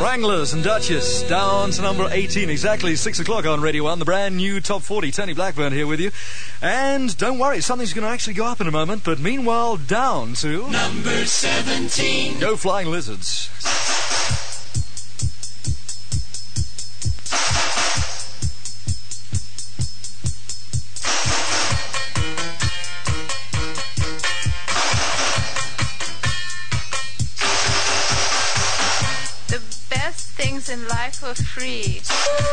Wranglers and Duchess down to number 18, exactly 6 o'clock on Radio 1, the brand new Top 40. Tony Blackburn here with you. And don't worry, something's going to actually go up in a moment, but meanwhile, down to number 17. Go Flying Lizards. In life for free.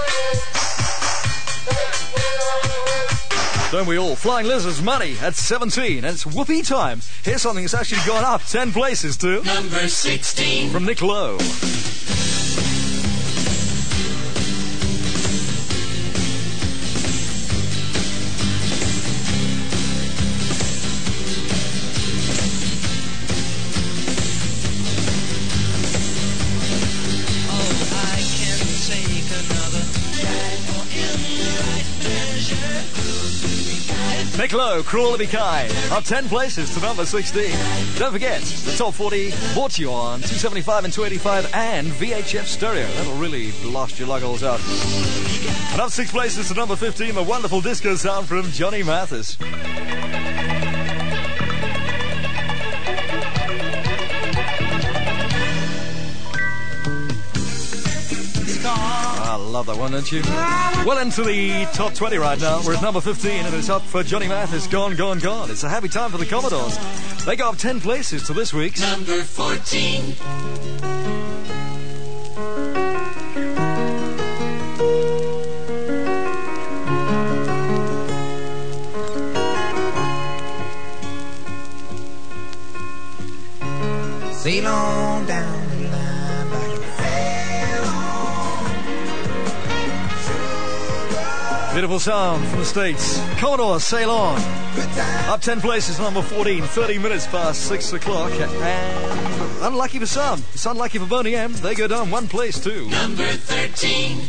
Don't we all? Flying Lizards, Money at 17, and it's whoopee time. Here's something that's actually gone up 10 places to number 16 from Nick Lowe. Nick Lowe, Cruel to Be Kind, up 10 places to number 16. Don't forget, the Top 40 brought to you on 275 and 285 and VHF Stereo. That'll really blast your lug holes out. And up 6 places to number 15, the wonderful disco sound from Johnny Mathis. I love that one, don't you? Well, into the top 20 right now. We're at number 15, and it's up for Johnny Mathis, Gone, Gone, Gone. It's a happy time for the Commodores. They go up 10 places to this week's number 14. Sail on down the line, back beautiful sound from the States. Commodore, Sail On. Up 10 places, number 14, 30 minutes past 6 o'clock. And unlucky for some, it's unlucky for Boney M. They go down 1 place too. Number 13.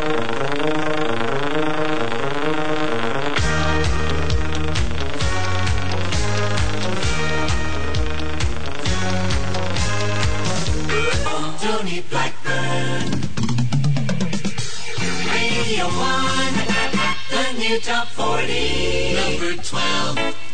Tony Blackburn. Radio 1. The new Top 40. Number 12.